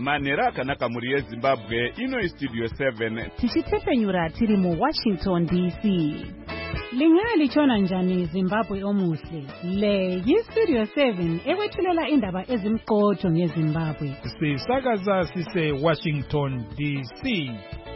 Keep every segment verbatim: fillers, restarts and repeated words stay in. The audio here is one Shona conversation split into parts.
Manhero akanaka muri yeZimbabwe ino Studio seven. Tichitepfenyura tiri mu Washington D C. Lingaya lichona njani Zimbabwe omuhle. Le yi-Studio seven ekwethulela indaba ezimqotho ngeZimbabwe. Sisakaza sise Washington D C.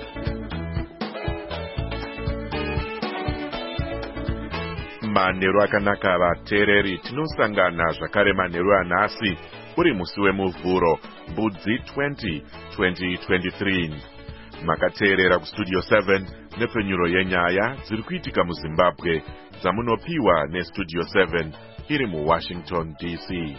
Manhero akanaka vateereri, tinosangana zvakare manhero anhasi uri musi wemuvhuro Budzi twenty twenty twenty-three. Makateerera kuStudio seven nepfenyuro yenyaya dziri kuitika muZimbabwe dzamunopiwa neStudio seven iri muWashington D C.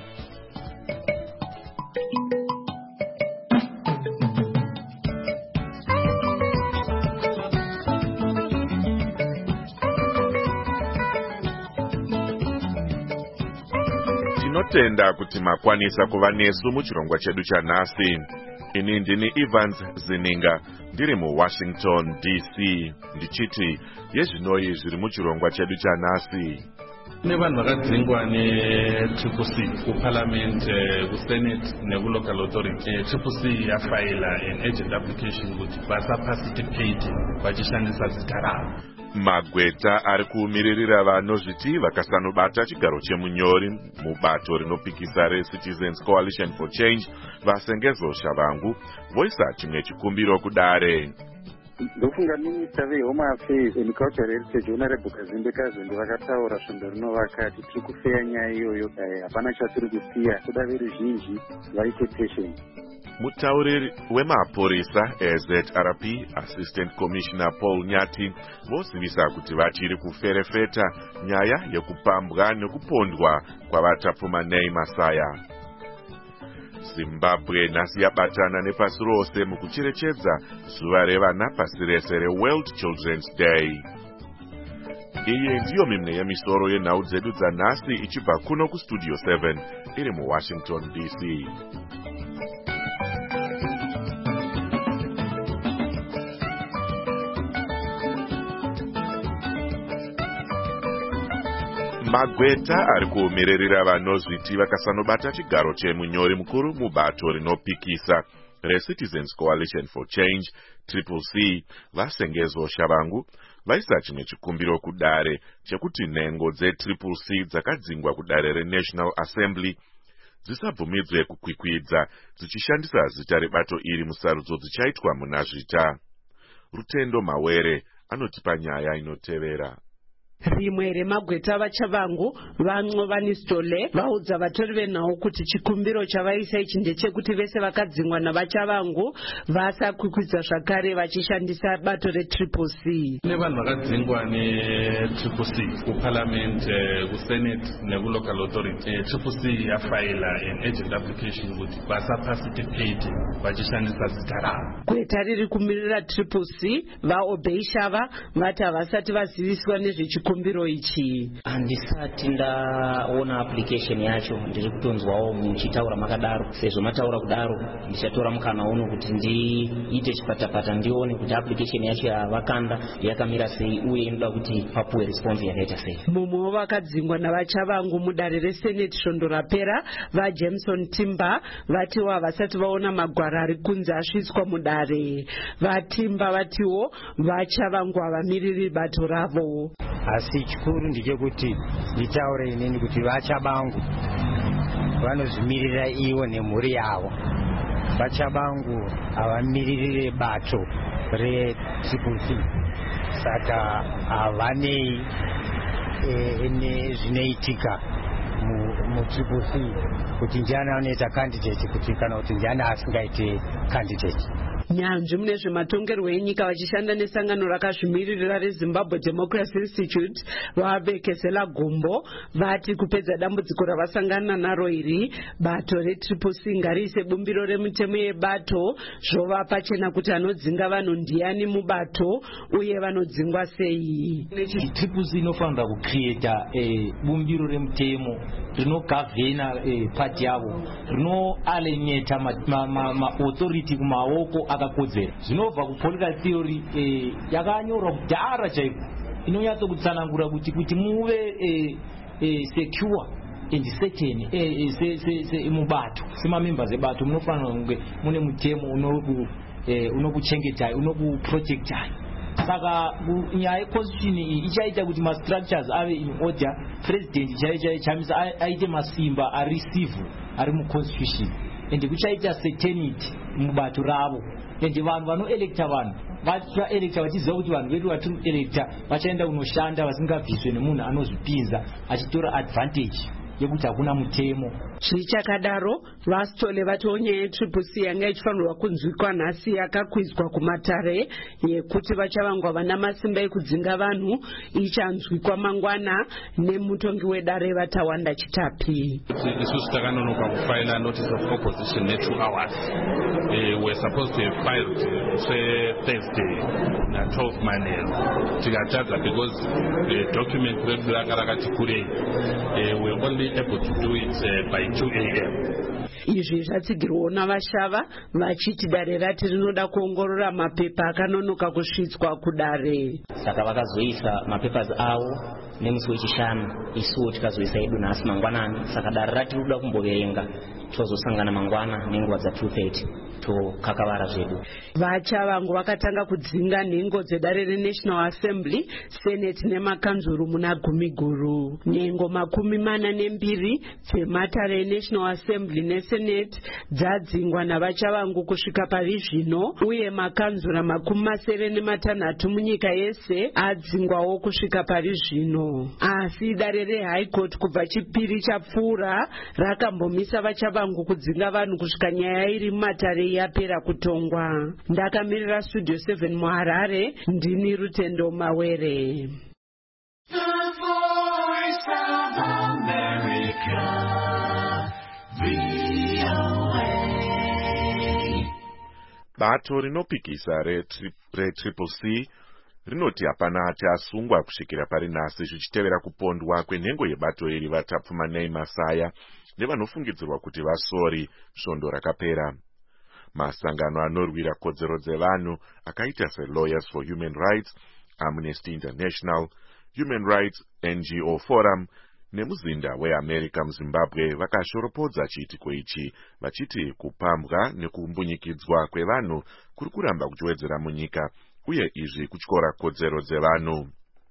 Tinotenda kuti makwanisa kuva nesu muchirongwa chedu chanhasi. Ini ndini Evans Zininga ndiri muWashington D C. Ndichiti yezvinoi zviri muchirongwa chedu chanhasi. Nevanhu vakadzingwa ne-Triple C kuParliament, kuSenate nekuLocal Authority. Triple C yafaila an urgent application kuti vasaparticipate vachishandisa zita ravo. Magweta ari kumiririra vanozviti vakasanobata chigaro chemunyori mubato rinopikisa reCitizens Coalition for Change vasengezo Shavangu voisa chimwe chikumbiro kudare. Ndofunga Minister veHome Affairs and Cultural Heritage Honorable Kazimbe Kazimbe vakataura svondo rino vakati tiri kufeya nyaya iyoyo dai hapana chatiri kusiya kuda veruzhinji vaite patient. Mutauriri wemapurisa Z R P Assistant Commissioner Paul Nyati vozivisa kuti vachiri kuferefeta nyaya yekupambwa nekupondwa kwavatapfuma Nei Masaya. Zimbabwe nhasi yabatana nepasi rose mukucherechedza zuva revana pasi rese reWorld Children's Day. Iyi ndiyo mimwe yemisoro yenhau dzedu dzanhasi ichibva kuno kuStudio seven iri muWashington D C. Magweta ari kuomererera vanozviti vakasanobata chigaro chemunyori mukuru mubato rinopikisa reCitizens Coalition for Change Triple C vasengezo Shavangu vaisa chimwe chikumbiro kudare chekuti nhengo dzeTriple C dzakadzingwa kudare reNational Assembly dzisabvumidzwe kukwikwidza dzichishandisa zita rebato iri musarudzo dzichaitwa muna zvita. Rutendo Mawere anotipa nyaya inotevera. Rimwe remagweta vaChavangu van'ova nisitole vaudza vatori venhau kuti chikumbiro chavaisa ichi ndechekuti vese vakadzingwa navaChavangu vasakwikwidza zvakare vachishandisa bato reTriple C. Nevanhu vakadzingwa ne-Triple C kuParliament, kuSenate nekuLocal Authority. Triple C yafaila an urgent application kuti vasaparticipate vachishandisa zita ravo. Gweta riri kumirira Triple C vaObey Shava vati havasati vaziviswa nezvechikumbiro kumbiro ichi. Handisati ndaona application yacho ndiri kutonzwawo muchitaura makadaro. Sezvo mataura kudaro ndichatora mukana uno kuti ndiite chipatapata ndione kuti application yacho yavakanda yakamira sei uye inoda kuti papuwe response yakaita sei. Mumwe vakadzingwa navaChavangu mudare reSenate svondo rapera vaJameson Timber vatiwo havasati vaona magwara ari kunzi asvitswa mudare. VaTimber vatiwo vaChavangu havamiriri bato ravo. Asi chikuru ndechekuti nditaure inini kuti vaChavangu vanozvimirira ivo nemhuri yavo. VaChavangu havamiriri bato reTriple C, saka havanei nezvinoitika muTriple C kuti ndiani anoita candidate kuti kana kuti ndiani asingaite candidate. Nyanzvi mune zvematongerwo enyika vachishanda nesangano rakazvimirira reZimbabwe Democracy Institute vavekesela gombo vati kupedza dambudziko ravasangana naro iri bato reTriple C ngariise bumbiro remutemo yebato zvovapa chena kuti anodzinga vanhu ndiani mubato uye vanodzingwa sei. Triple C inofanira kucreata bumbiro remutemo rinogavhena pati yavo rinoalienata maauthority kumaoko akakodzera. Zvinobva kupolitical theory yakanyorwa kudhara chaiko inonyatso kutsanangura kuti kuti muve secure and certain eh, se, se, se, mubato semamembers ebato munofanira kunge mune mutemo unoku eh, unokuchengeta unokuprotecta. Saka nyaya yeconstitution iyi ichaita kuti mastructures ave in order. President chaicha chamisa aite masimba areceive ari muconstitution and kuchaita certainty mubato ravo and vanhu vanoelecta vanhu vachaelecta vachiziva kuti vanhu vedu vatiri kuelecta vachaenda kunoshanda vasingabviswe nemunhu anozvipinza achitora advantage yekuti hakuna mutemo. Zvichakadaro vasitole vatiwo nyaya yetriple C yanga ichifanirwa kunzwikwa nhasi yakakwizwa kumatare yekuti vachavangwa vana masimba ekudzinga vanhu ichanzwikwa mangwana nemutongi wedare Vatawanda Chitapi. Isusu takanonoka kufaila notice of opposition ne two hours. Uh, we're supposed to have filed say Thursday na twelve manero. Tikatadza because the document redu rakarati kurei. Uh, we're only able to do it uh, by two a m Izvi zvatsigirwawo navashava vachiti dare rati rinoda kuongorora mapepa akanonoka kusvitswa kudare. Saka vakazoisa mapepers avo nemusi wechishanu, isuwo tikazoisa edu nhasi mangwanani. Saka dare rati rinoda kumboverenga tozosangana mangwana nenguva dza two thirty tokakavara zvedu. Vachavangu vakatanga kudzinga nhengo dzedare reNational Assembly, Senate nemakanzuru muna gumi guru. Nhengo makumi mana nembiri dzematare eNational Assembly neSenate dzadzingwa navachavangu kusvika pari zvino, uye makanzura makumi masere nematanhatu munyika yese adzingwawo kusvika pari zvino. Asi dare reHigh Court kubva chipiri chapfuura rakambomisa vachavangu kudzinga vanhu kusvika nyaya iri mumatare yapera kutongwa. Ndakamirira Studio seven muHarare, ndini Rutendo Mawere. The Voice of America, V O A. Bato rinopikisa retriple C rinoti hapana achasungwa kusvikira pari nhasi zvichitevera kupondwa kwenhengo yebato iri Vatapfumanei Masaya nevanofungidzirwa kuti vasori svondo rakapera. Masangano anorwira kodzero dzevanhu akaita seLawyers for Human Rights, Amnesty International, Human Rights N G O Forum nemuzinda weAmerica muZimbabwe vakashoropodza chiitiko ichi vachiti kupambwa nekumbunyikidzwa kwevanhu kuri kuramba kuchiwedzera munyika uye izvi kutyora kodzero dzevanhu.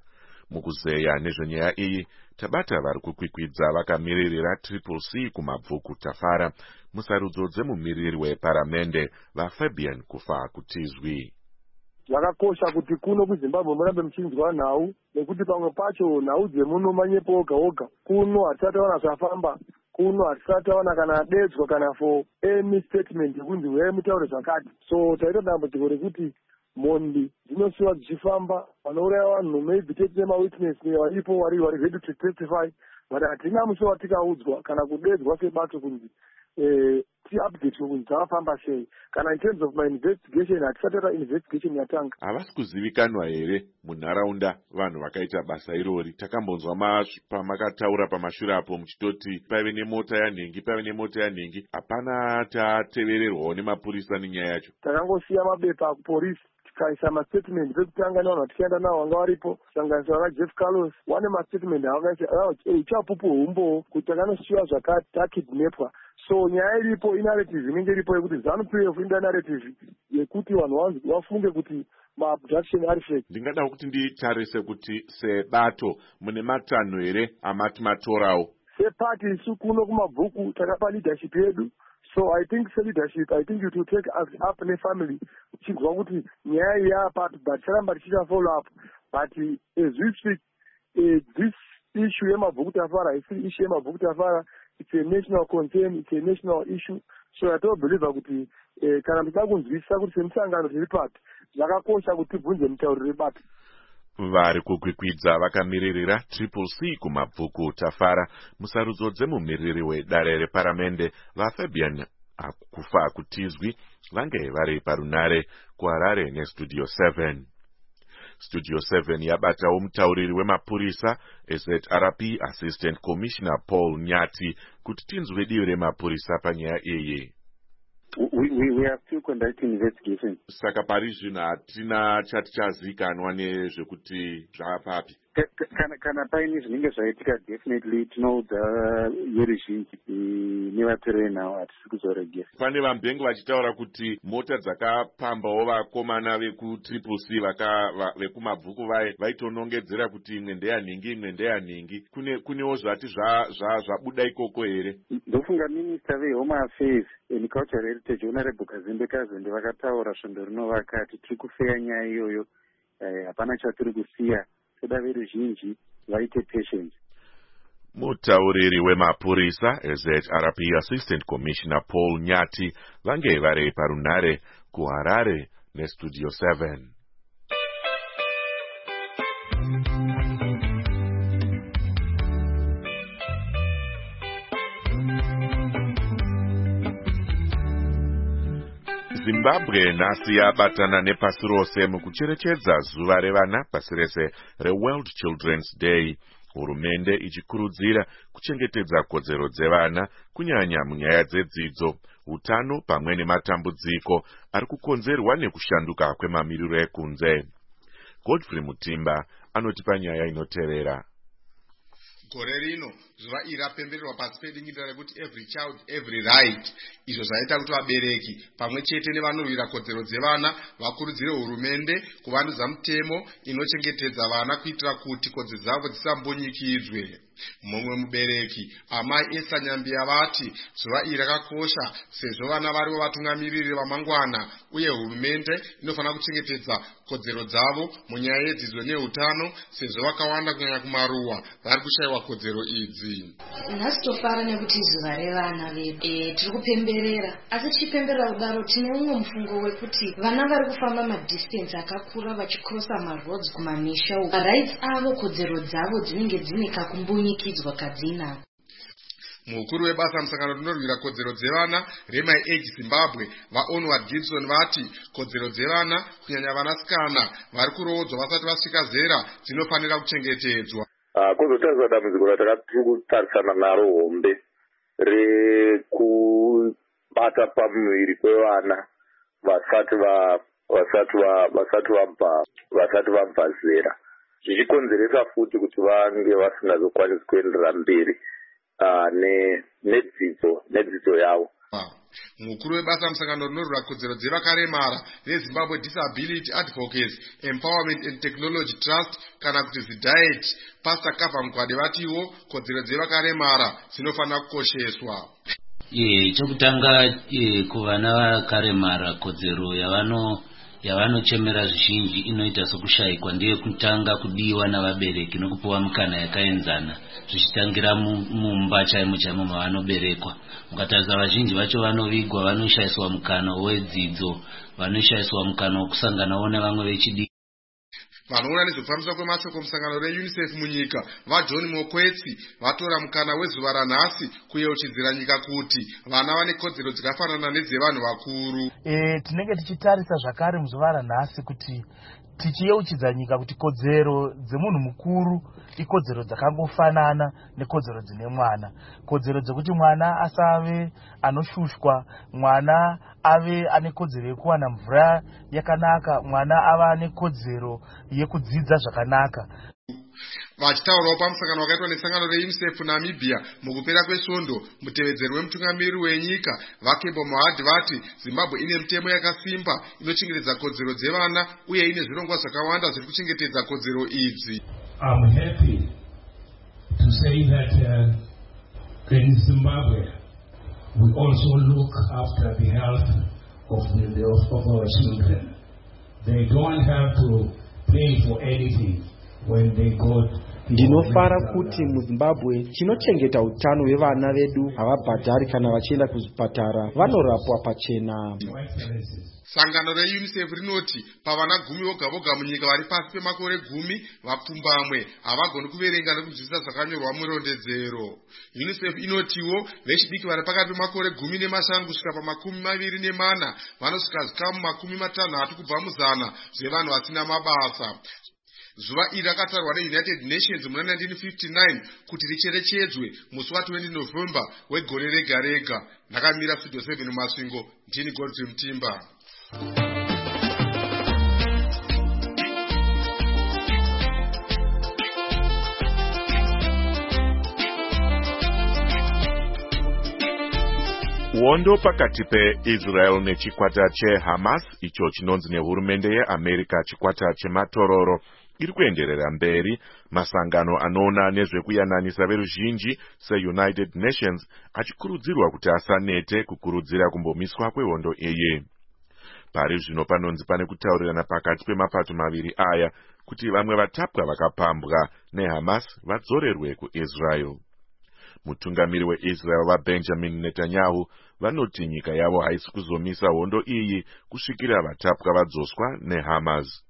Mukuzeya nezvenyaya iyi tabata vari kukwikwidza vakamiririra triple C kumabvuku Tafara musarudzo dzemumiriri weparamende vaFabian Kufa Kutizwi. Zvakakosha kuti kuno kuZimbabwe murambe muchinzwa nhau nekuti pamwe pacho nhau dzemuno manyepo oga oga kuno hatisataona zvafamba, kuno hatisataona kana adedzwa kana for any statement yekunzi wee mutaure zvakati. So taita dambudziko rekuti mondi dzinosiwa dzichifamba, vanouraya vanhu maybe tete mawitness nevaripo vari vari ready to testify, but hatina musi watikaudzwa kana kudedzwa sebato kunzi eh ti-update kunzi dzavafamba sei. Kana in terms of my investigation hatisatata investigation yatanga. Havasi kuzivikanwa here munharaunda vanhu vakaita basa irori? Takambonzwa pamakataura pamashure apo muchitoti paive nemota yanhengi paive nemota yanhengi, hapana tatevererwawo nemapurisa nenyaya yacho. Takangosiya mabepa kupolisi tikaisa mastatement ekutanga nevanhu vatichaenda navo vanga varipo, kusanganisa vana Jeff Carlos, wane mastatement avakaisa ichapupu humbo kuti takanosiyiwa zvakati takidnapwa. So nyaya iripo inarrative inenge iripo yekuti ZANU-P F ine narrative yekuti vanhu vafunge kuti maabduction ari fake. Ndingada kuti nditarise kuti sebato mune matanho here amati matorawo. Sepati isu kuno kumabvuku takapa leadership yedu. So I think the leadership, I think it will take us up in a family. Chingwa kuti nyaya yapa but charamba tichita follow up. But as we speak, uh, this issue yemabvuku Tafara, is the issue yemabvuku Tafara. It's a national concern, it's a national issue. So I don't believe kuti kana mtakunzwisa kuti semusangano tiri pati zvakakosha kuti tibvunze mutauriri bati. Vari kukwikwidza vakamiririra triple C kumabvuku Tafara musarudzo dzemumiriri wedare reparamende vaFabian Kufa Kutizwi vange vari parunare kuHarare neStudio seven. Studio seven yabatawo mutauriri wemapurisa S Z R P Assistant Commissioner Paul Nyati kuti tinzwe diyo remapurisa panyaya iyi. We, we, we are still conducting investigations. Saka pari zvino hatina chati chazikanwa nezvekuti zvapapi. kana kana paine zvinenge zvaitika definitely tinoudza veruzhinji nevatorei nawo hatisi kuzoregesa. Pane vambengu vachitaura kuti mota dzakapambawo vakomana vekutriple c vekumabvuku vai vaitonongedzera kuti imwe ndeyanhingi imwe ndeyanhingi. Kunewo zvati zvabuda ikoko here? Ndofunga minista vehome affairs and cultural heritage honorable Kazimbe Kazende vakataura svondo rino vakati tiri kufeya nyaya iyoyo, hapana chatiri kusiya, toda veruzhinji vaite patience. Mutauriri wemapurisa S H R P Assistant Commissioner Paul Nyati vange vari parunare kuHarare neStudio seven. Zimbabwe nhasi yabatana nepasi rose mukucherechedza zuva revana pasi rese reWorld Children's Day. Hurumende ichikurudzira kuchengetedza kodzero dzevana kunyanya munyaya dzedzidzo, utano pamwe nematambudziko ari kukonzerwa nekushanduka kwemamiriro ekunze. Godfrey Mutimba anotipa nyaya inotevera. Gore rino zuva iri rapembererwa pasi pedingiriro rekuti every child every right, izvo zvaita kuti vabereki pamwe chete nevanorwira kodzero dzevana vakurudzire hurumende kuvandudza mutemo inochengetedza vana kuitira kuti kodzero dzavo dzisambunyikidzwe. Mumwe mubereki amai Esther Nyambia vati zuva iri rakakosha sezvo vana varivo vatungamiriri vamangwana uye hurumende inofanira kuchengetedza kodzero dzavo munyaya yedzidzo neutano sezvo vakawanda kunyanya kumaruwa vari kushayiwa kodzero idzi. Nhasi tofara nekuti zuva revana vedu e, tiri kupemberera, asi tichipemberera kudaro tine umwe mufungo wekuti vana vari kufamba madistance akakura vachikrosa maroads kumamisha uku, rights avo kodzero dzavo dzinenge dzine kakumbunyikidzwa kadzina. Mukuru webasa musangano rinorwira kodzero dzevana Remai Age Zimbabwe vaOnward Gibson vati kodzero dzevana kunyanya vanasikana vari kurodzwa vasati vasvika zera dzinofanira kuchengetedzwa. Uh, kuzotazwa dambudziko ratakatiri kutarisana naro hombe rekubata pamuviri kwevana vasati vasati vasati vabva vasati vabva zera, zvichikonzeresa futi kuti vange vasingazokwanisi kuenderera mberi uh, nedzidzo nedzidzo yavo. Mukuru webasa musangano rinorwira kodzero dzevakaremara reZimbabwe Disability Advocates Empowerment and Technology Trust kana kuti ZIDAET Pastor Kava Mkwade vatiwo kodzero dzevakaremara dzinofanira kukosheswa. Eh, chokutanga eh, kuvana vakaremara kodzero yavano yavanochemera zvizhinji inoita sokushayikwa ndiye kutanga kudiwa navabereki nokupiwa mukana yakaenzana zvichitangira mumba chaimo chaimo mavanoberekwa. Mukatarisa vazhinji vacho vanovigwa vanoshayiswa mukana wedzidzo, vanoshayiswa mukana wokusanganawo nevamwe vechidiki. Vanoona nezvekufambiswa kwemashoko musangano reUNICEF munyika vaJohn Mokwetsi vatora mukana wezuva ranhasi kuyeuchidzira nyika kuti vana vane kodzero dzakafanana nedzevanhu vakuru. E, tinenge tichitarisa zvakare muzuva ranhasi kuti tichiyeuchidza nyika kuti kodzero dzemunhu mukuru ikodzero dzakangofanana nekodzero dzine mwana. Kodzero dzekuti mwana asave anoshushwa, mwana ave ane kodzero yekuwana mvura yakanaka, mwana ave ane kodzero yekudzidza zvakanaka. Vachitaurawo pamusangano wakaitwa nesangano reUNICEF Namibia mukupera kwesvondo, mutevedzeri wemutungamiriri wenyika vaKembo Mohadi vati Zimbabwe ine mitemo yakasimba inochengetedza kodzero dzevana uye ine zvirongwa zvakawanda zviri kuchengetedza kodzero idzi. I'm happy to say that uh, in Zimbabwe we also look after the health of, the, of our children. They don't have to pay for anything when they go. Ndinofara kuti muZimbabwe chinochengeta utano hwevana vedu havabhadhari kana vachienda kuzvipatara, vanorapwa pachena. Sangano reUNICEF rinoti pavana gumi voga voga munyika vari pasi pemakore gumi vapfumbamwe havagoni kuverenga nekunzwisisa zvakanyorwa murondedzero. UNICEF inotiwo vechidiki vari pakati pemakore gumi nemashanu kusvika pamakumi maviri nemana vanosvika zvikamu makumi matanhatu kubva muzana zvevanhu vasina mabasa. Zuva iri rakatarwa neUnited Nations muna nineteen fifty-nine kuti richerechedzwe musi wa twenty November wegore rega rega. Ndakamira Studio seven mumasvingo, ndini Godfrey Mutimba. Hondo pakati peIsrael nechikwata cheHamas, icho chinonzi nehurumende yeAmerica chikwata chematororo, iri kuenderera mberi. Masangano anoona nezvekuyananisa veruzhinji seUnited Nations achikurudzirwa kuti asanete kukurudzira kumbomiswa kwehondo iyi. Pari zvino panonzi pane kutaurirana pakati pemapato maviri aya kuti vamwe vatapwa vakapambwa neHamas vadzorerwe kuIsrael. Mutungamiri weIsrael vaBenjamin Netanyahu vanoti nyika yavo haisi kuzomisa hondo iyi kusvikira vatapwa vadzoswa neHamas.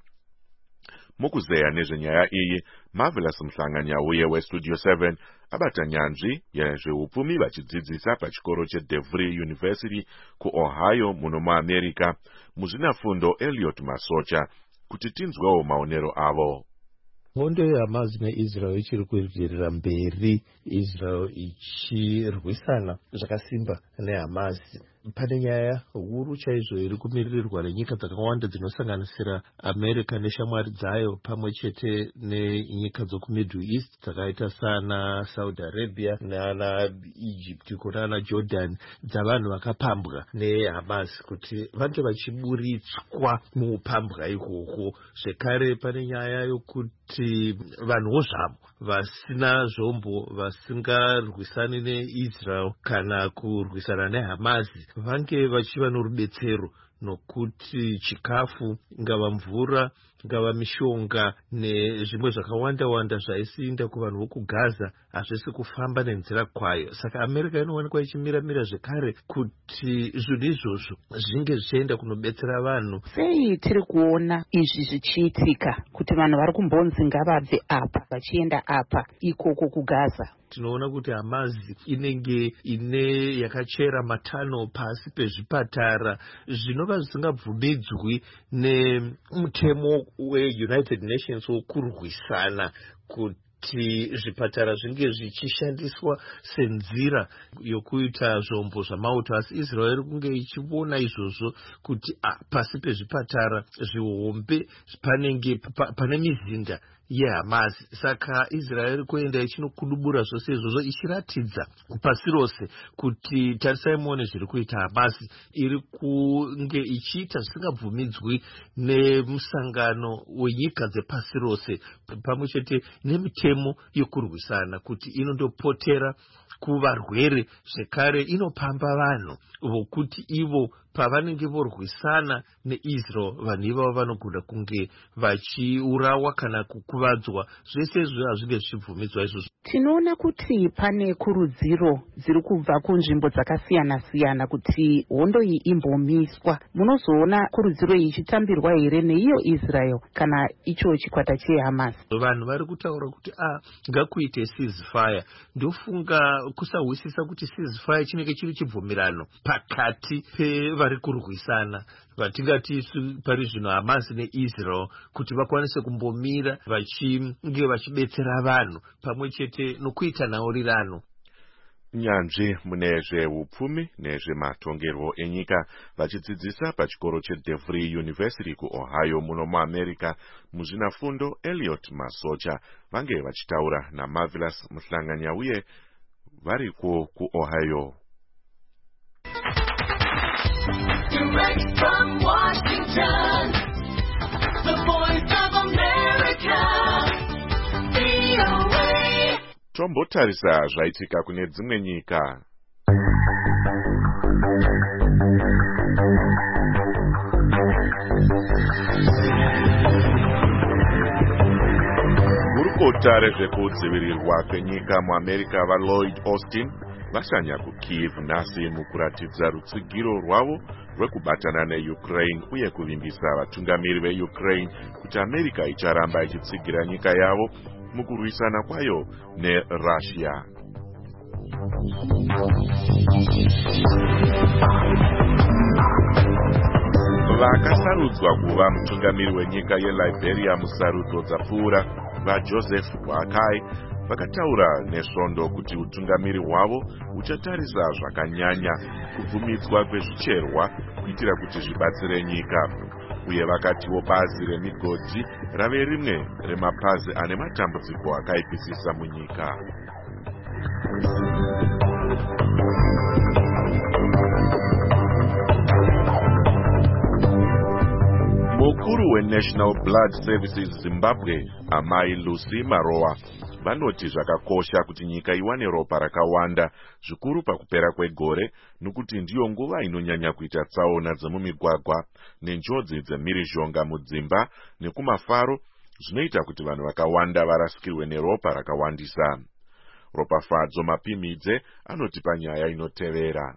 Mukuzeya nezvenyaya iyi, Marvelous Mhlanganyauye weStudio seven abata nyanzvi yezveupfumi vachidzidzisa pachikoro cheDevry University kuOhio muno muAmerica. Muzvinafundo Elliot Masocha kuti tinzwewo maonero avo. Hondo yeHamas neIsrael ichiri kuenderera mberi, Israel ichirwisana zvakasimba neHamas. Pane nyaya huru chaizvo iri kumiririrwa nenyika dzakawanda dzinosanganisira America neshamwari dzayo pamwe chete nenyika dzokuMiddle East dzakaita sana Saudi Arabia nana Egypt kunana Jordan, dzavanhu vakapambwa neHamas kuti vange vachiburitswa muupambwa ihwohwo. Zvekare pane nyaya yokuti vanhuwo zvavo vasina zvombo vasingarwisani neIsrael kana kurwisana neHamas vange vachiva norubetsero, nokuti chikafu, ngava mvura, ngava mishonga nezvimwe zvakawanda wanda zvaisinda kuvanhu vokuGaza hazvisi kufamba nenzira kwayo. Saka America inowanikwa ichimiramira zvekare kuti zvinhu izvozvo zvinge zvichienda kunobetsera vanhu. Sei tiri kuona izvi zvichiitika kuti vanhu vari kumbonzi ngavabve apa vachienda apa ikoko kuGaza? Tinoona kuti Hamas inenge ine yakachera matano pasi pezvipatara zvinova zvisingabvumidzwi nemutemo weUnited Nations wokurwisana kuti zvipatara zvinge zvichishandiswa senzira yokuita zvombo zvamauto. Asi Israel iri kunge ichiona izvozvo kuti ah, pasi pezvipatara zvihombe panenge pa, pane mizinda yeHamas. Saka Israel kuenda ichinokudubura zvose izvozvo ichiratidza pasi rose kuti tarisai muone zviri kuita Hamas. Iri kunge ichiita zvisingabvumidzwi nemusangano wenyika dzepasi rose pamwe chete nemitemo yokurwisana kuti inondopotera kuvarwere, zvekare inopamba vanhu vokuti ivo pavanenge vorwisana neIsrael vanhu ivavo vanogona kunge vachiurawa kana kukuvadzwa. Zvese izvo hazvinge zvichibvumidzwa izvozvo. Tinoona kuti pane kurudziro dziri kubva kunzvimbo dzakasiyana siyana kuti hondo iyi imbomiswa. Munozoona kurudziro iyi ichitambirwa here neiyo Israel kana icho chikwata cheHamas? Vanhu vari kutaura kuti ah, ngakuite ceasefire. Ndofunga kusahwisisa kuti ceasefire chinenge chiri chibvumirano pakati pevari kurwisana, vatingati pari zvino Hamas neIsrael, kuti vakwanise kumbomira vachinge vachibetsera vanhu pamwe chete nokuita nhaurirano. Nyanzvi mune zveupfumi nezvematongerwo enyika vachidzidzisa pachikoro cheDevry University kuOhio muno muAmerica. Muzvinafundo Elliot Masocha vange vachitaura naMarvelous Mhlanganyauye variko kuOhio. Direct from Washington, the voice of America, V O A. Tombotarisa zvaitika kune dzimwe nyika. Gurukota rezvekudzivirirwa kwenyika muAmerica vaLloyd Austin vashanya kuKyiv nhasi mukuratidza rutsigiro rwavo rwekubatana neUkraine uye kuvimbisa vatungamiri veUkraine kuti America icharamba ichitsigira nyika yavo mukurwisana kwayo neRussia. Vakasarudzwa kuva mutungamiri wenyika yeLiberia musarudzo dzapfuura vaJoseph Boakai vakataura nesvondo kuti utungamiri hwavo uchatarisa zvakanyanya kubvumidzwa kwezvicherwa kuitira kuti zvibatsire nyika. Uye vakatiwo bazi remigodzi rave rimwe remapazi ane matambudziko akaipisisa munyika. mukuru weNational Blood Services Zimbabwe, amai Lucy Maroa, vanoti zvakakosha kuti nyika iwane ropa rakawanda zvikuru pakupera kwegore, nokuti ndiyo nguva inonyanya kuita tsaona dzemumigwagwa nenjodzi dzemhirizhonga mudzimba nekumafaro, zvinoita kuti vanhu vakawanda varasikirwe neropa rakawandisa. Ropafadzo Mapimidze anotipa nyaya inotevera.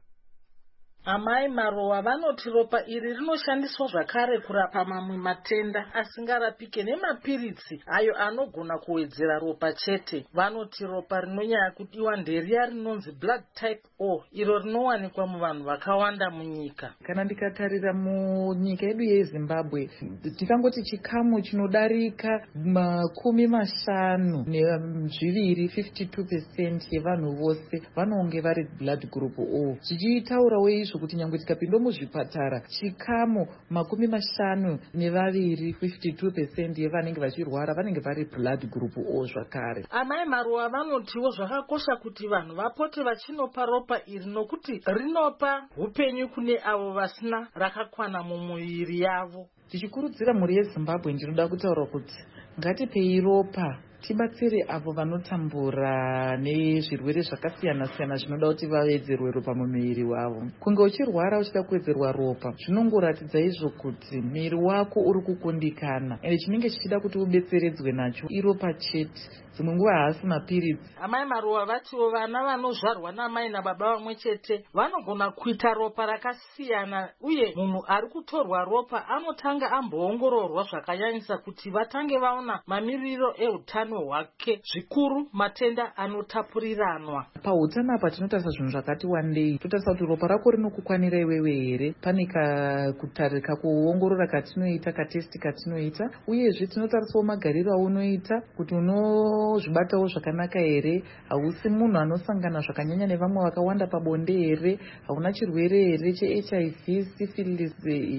Amai Maroa vanoti ropa iri rinoshandiswa zvakare kurapa mamwe matenda asingarapike nemapiritsi ayo anogona kuwedzera ropa chete. Vanoti ropa rinonyanya kudiwa nderiya rinonzi blood type O, iro rinowanikwa muvanhu vakawanda munyika. Kana ndikatarira munyika yedu yeZimbabwe, tikangoti chikamu chinodarika makumi mashanu nezviviri fifty-two percent yevanhu vose vanonge vari blood group O. Chichitaurawo izvo kuti nyangwe tikapinda muzvipatara, chikamu makumi mashanu nevaviri fifty-two percent yevanenge vachirwara vanenge vari blood group O zvakare. Amai Maroa vanotiwo zvakakosha kuti vanhu vapote vachinopa ropa iri nokuti rinopa upenyu kune avo vasina rakakwana mumuviri yavo. Tichikurudzira mhuri yeZimbabwe, ndinoda kutaura kuti ngatipei ropa tibatsire avo vanotambura nezvirwere zvakasiyana siyana zvinoda kuti vawedzerwe ropa mumuviri wavo. Kunge uchirwara uchida kuwedzerwa ropa zvinongoratidza izvo kuti muviri wako uri kukundikana, ende chinenge chichida kuti ubetseredzwe nacho iropa chete, dzimwe nguva haasi mapiritsi. Amai Maroa vatiwo vana vanozvarwa namai nababa vamwe chete vanogona kuita ropa rakasiyana, uye munhu ari kutorwa ropa anotanga amboongororwa zvakanyanyisa kuti vatange vaona mamiriro eutano hwake, zvikuru matenda anotapuriranwa. Pautano apa tinotarisa zvinhu zvakati wandei. Totarisa kuti ropa rako rinokukwanira iwewe here, pane kakutarika kuongorora katinoita, katesti katinoita, uyezve tinotarisawo magariro aunoita kuti unozvibatawo zvakanaka here, hausi munhu anosangana zvakanyanya nevamwe vakawanda pabonde here, hauna chirwere here cheH I V, syphilis,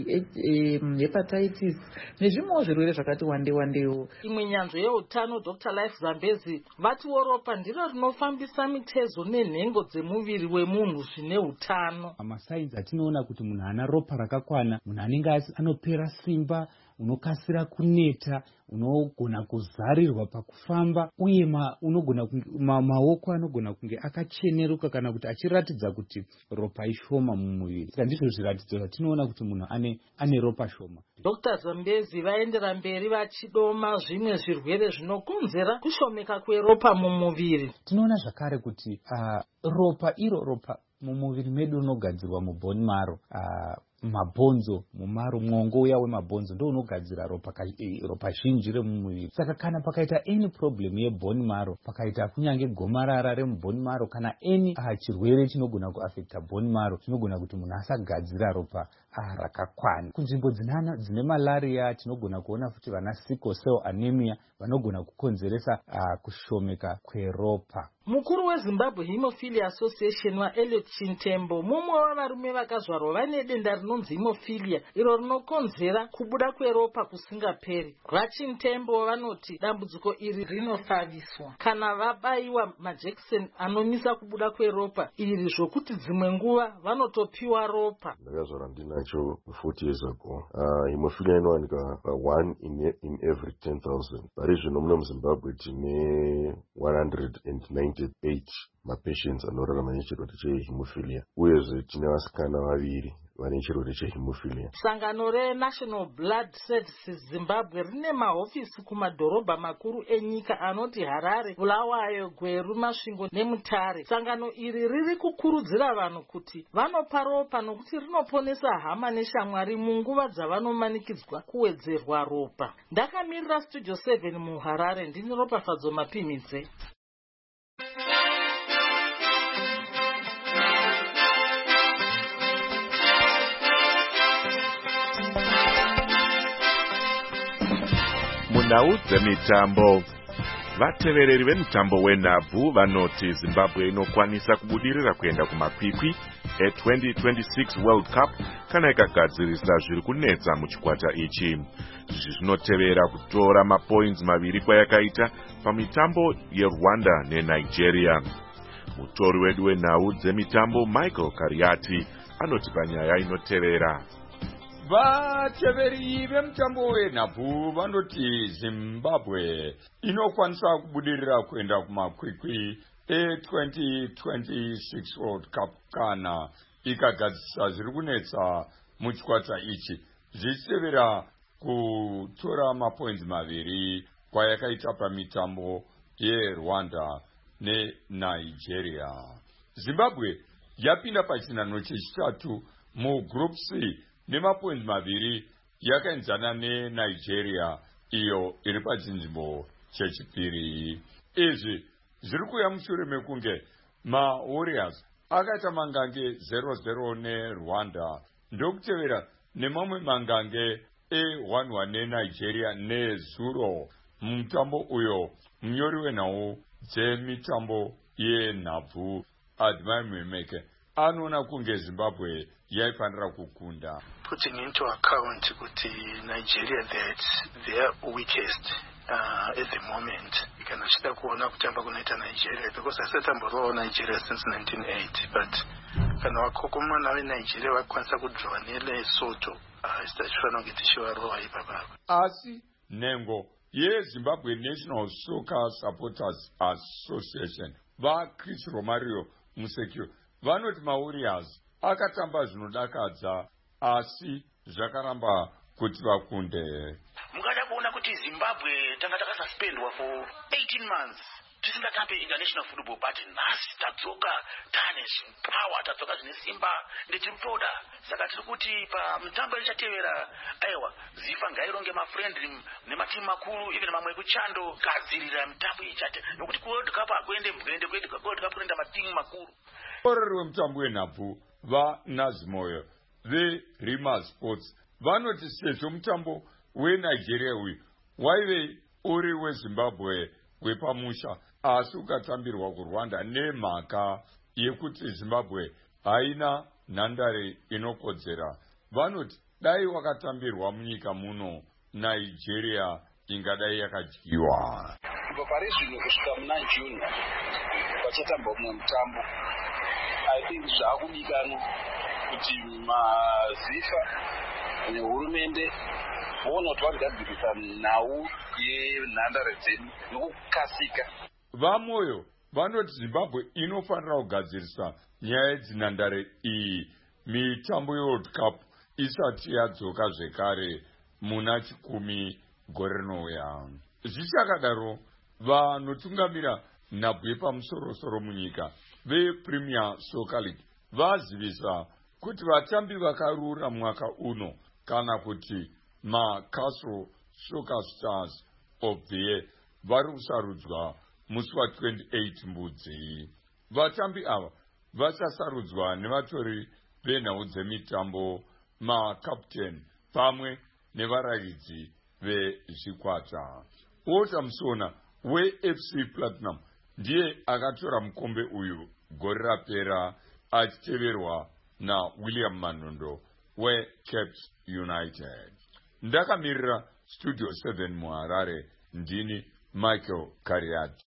hepatitis nezvimwewo zvirwere zvakati wandei wandeiwo. Imwe nyanzvo yeutano Doctor Life Zambezi vatiwo ropa ndiro rinofambisa mitezo nenhengo dzemuviri wemunhu zvine utano. Amasainzi atinoona kuti munhu ana ropa rakakwana, munhu anenge anopera simba, unokasira kuneta, unogona kuzarirwa pakufamba, uye ma, unogona ma, maoko anogona kunge akacheneruka kana kuti achiratidza kuti ropa ishoma mumuviri. Saka ndizvo zviratidzo zvatinoona kuti munhu ane, ane ropa shoma. Doctor Zambezi vaendera mberi vachidoma zvimwe zvirwere zvinokonzera kushomeka kweropa mumuviri. Tinoona zvakare kuti uh, ropa iro ropa mumuviri medu unogadzirwa mubhoni maro, uh, mabhonzo mumaro, mwongo uya wemabhonzo ndo unogadzira ropa, ropa zhinji remumuviri. Saka kana pakaita any problem yebhoni maro, pakaita kunyange gomarara remubhoni maro kana any uh, chirwere chinogona kuafekta bhoni maro, chinogona kuti munhu asagadzira ropa ah, rakakwana. Kunzvimbo dzine malaria tinogona kuona futi vana sickle cell anemia vanogona kukonzeresa uh, kushomeka kweropa. Mukuru weZimbabwe Hemophilia Association waEliot Chintembo mumwe wavarume vakazvarwa vane denda rinonzi hemophilia, iro rinokonzera kubuda kweropa kusingaperi. VaChintembo vanoti dambudziko iri rinofadiswa kana vabaiwa majekiseni anomisa kubuda kweropa iri, zvokuti dzimwe nguva vanotopiwa ropa. Ndakazvarwa ndinacho forty years ago. Uh, hemophilia inowanika uh, one in, in every ten thousand. Pari zvino muno muZimbabwe tine one hundred ninety-eight mapatients anorarama nechirwere chehemophilia, uyezve tine vasikana vaviri vane chirwere chehemophilia. Sangano reNational Blood Services Zimbabwe rine mahofisi kumadhorobha makuru enyika anoti Harare, Bulawayo, Gweru, Masvingo neMutare. Sangano iri riri kukurudzira vanhu kuti vanopa ropa nokuti rinoponesa hama neshamwari munguva dzavanomanikidzwa kuwedzerwa ropa. Ndakamirira Studio seven muHarare, ndini Ropafadzo Mapimidze. Munhau dzemitambo. Vatevereri vemutambo wenhabvu vanoti Zimbabwe inokwanisa kubudirira kuenda kumakwikwi e-twenty twenty-six World Cup kana ikagadzirisa zviri kunetsa muchikwata ichi. Izvi zvinotevera kutora mapoints maviri kwayakaita pamitambo yeRwanda neNigeria. Mutori wedu wenhau dzemitambo Michael Kariati anotipa nyaya inotevera. vateveri vemutambo wenhabvu vanoti Zimbabwe inokwanisa kubudirira kuenda kumakwikwi e-twenty twenty-six World Cup kana ikagadzisa zviri kunetsa muchikwata ichi zvichitevera kutora mapoints maviri kwayakaita pamitambo yeRwanda neNigeria. Zimbabwe yapinda pachinhanho chechitatu mugroup C nemapoints maviri yakaenzana neNigeria iyo iri pachinzvimbo chechipiri. Izvi zviri kuuya mushure mekunge maWarriors akaita mangange zero zero neRwanda ndokutevera nemamwe mangange e one one neNigeria nezuro mutambo uyo. Munyori wenhau dzemitambo yenhabvu Admire Mwemeke anoona kunge Zimbabwe yaifanira kukunda. Putting into account kuti Nigeria that's their weakest uh, at the moment. Ikana chita kuona kutamba kunoita Nigeria because asatamborawo Nigeria since nineteen eighty, but kana wakokomana veNigeria vakwanisa kudraw neLesotho isitachifana kuti tichivarowa ipapapa. Asi nengo yeZimbabwe National Soccer Supporters Association vaChris Romario Musekio vanoti maWarriors akatamba zvinodakadza asi zvakaramba kuti vakunde. Mungada kuona kuti Zimbabwe tanga takasuspendwa for eighteen months tisingatambe international football, but nhasi tadzoka tane power, tadzoka zvine simba ndetirutoda. Saka tiri kuti pamutambo ichatevera aiwa zifa ngaironge mafriendly nematimu makuru even mamwe ekuchando gadzirira mitambo ichate nokuti World Cup akuende mugende kwedu World Cup kuenda matimu makuru. Orori wemutambo wenhabvu vaNazimoyo veRima Sports vanoti sezvo mutambo weNigeria uyu waive uri weZimbabwe wepamusha asi ukatambirwa kuRwanda nemhaka yekuti Zimbabwe haina nhandare inokodzera, vanoti dai wakatambirwa munyika muno Nigeria ingadai yakadyiwa. Kubva pari zvino kusvika muna June vachatamba umwe mutambo, I think zvaakudikanwa kuti mazifa nehurumende voona kuti vagadzirisa nhau yenhandare dzedu nokukasika. Vamoyo vanoti Zimbabwe inofanira kugadzirisa nyaya dzinhandare iyi mitambo yeWorld Cup isati yadzoka zvekare muna chikumi gore rinouya. Zvichakadaro vanotungamira nhabvu yepamusorosoro munyika vePremier Soccer League vazivisa kuti vatambi vakarura mwaka uno kana kuti maCastle Soccer Stars of the Year vari kusarudzwa musi wa twenty-eight mbudzi. Vatambi ava vachasarudzwa nevatori venhau dzemitambo, makapteni pamwe nevarairidzi vezvikwata. Walter Musona weF C Platinum ndiye akatora mukombe uyu gore rapera achiteverwa naWilliam Manondo weCaps United. Ndakamirira Studio seven muHarare ndini Michael Kariati.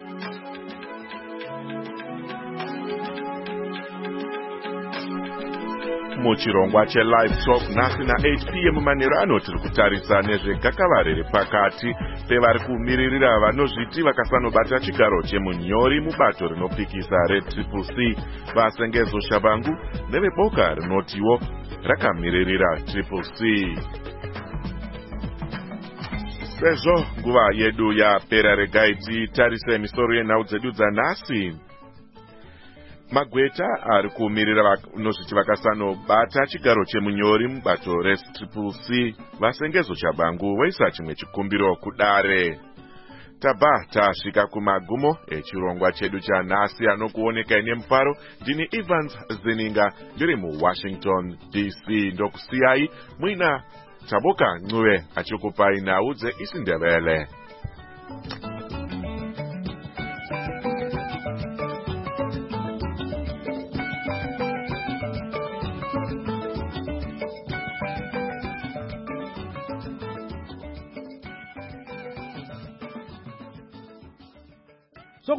Muchirongwa cheLive Talk nhasi na-eight p m manheru tiri kutarisa nezvegakava pakati pevari kumiririra vanozviti vakasanobata chigaro chemunyori mubato rinopikisa retriple C vasengezo Shabangu neveboka rinotiwo rakamiririra triple C. Sezvo nguva yedu yapera, regai titarise misoro yenhau dzedu dzanhasi. Magweta ari kumirira vanozviti vakasanobata chigaro chemunyori mubato retriple C vasengezo Shabangu vaisa chimwe chikumbiro kudare. Tabva tasvika kumagumo echirongwa chedu chanhasi anokuoneka ine mufaro. Ndini Evans Zininga ndiri muWashington D C ndokusiyai muina Taboka Ncube achikupai nhau dzeIsindebele.